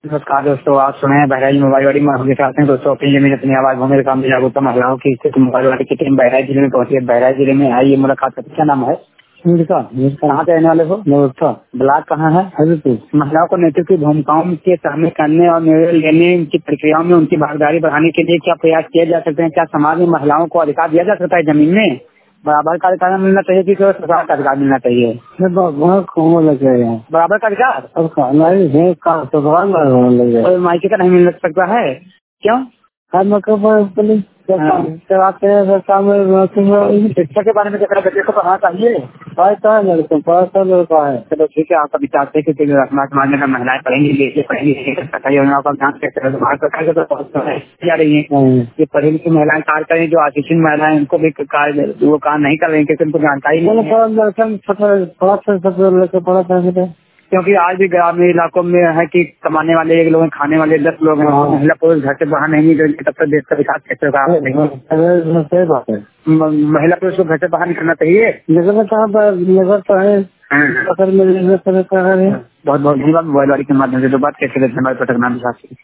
नमस्कार दोस्तों, आप सुने हैं बहराइच मोबाइलवाड़ी में हम चाहते हैं दोस्तों अपनी जमीन अपनी आवाज भूमि काम जागरूकता महिलाओं की स्थिति मोबाइलवाड़ी की टीम बहराइच जिले में पहुंची है। बहराइच जिले में आई ये मुलाकात का क्या नाम है? कहाँ से रहने वाले हो? ब्लॉक कहाँ है? महिलाओं को नेतृत्व की भूमिकाओं के शामिल करने और निर्णय लेने की प्रक्रियाओं में उनकी भागीदारी बढ़ाने के लिए क्या प्रयास किए जा सकते हैं? क्या समाज में महिलाओं को अधिकार दिया जा सकता है? जमीन में बराबर का अधिकार मिलना चाहिए कि केवल सरकार का अधिकार मिलना चाहिए? बराबर का अधिकार और मायके का नहीं मिल सकता है, क्यों? शिक्षा के बारे में क्या बच्चे को पढ़ाना चाहिए? चलो ठीक है, आपका विचार है कि समाज में महिलाएं पढ़ेंगी सरकारी योजनाओं का ध्यान भारत सरकार के तो जा रही है। ये पढ़ी लिखी महिलाएं कार्य करें, जो अशिक्षित महिलाएं उनको भी कार्य वो काम नहीं कर रही क्योंकि उनको जानकारी नहीं। क्योंकि आज भी ग्रामीण इलाकों में है कि कमाने वाले एक लोग हैं, खाने वाले 10 लोग हैं। महिला पुरुष घर से बाहर नहीं निकलेंगे तब तक देश का विकास कैसे होगा? महिला पुरुष को घर से बाहर निकलना चाहिए। बहुत बहुत धन्यवाद मोबाइल वाली के माध्यम से जो बात कैसे हमारे पटक नाम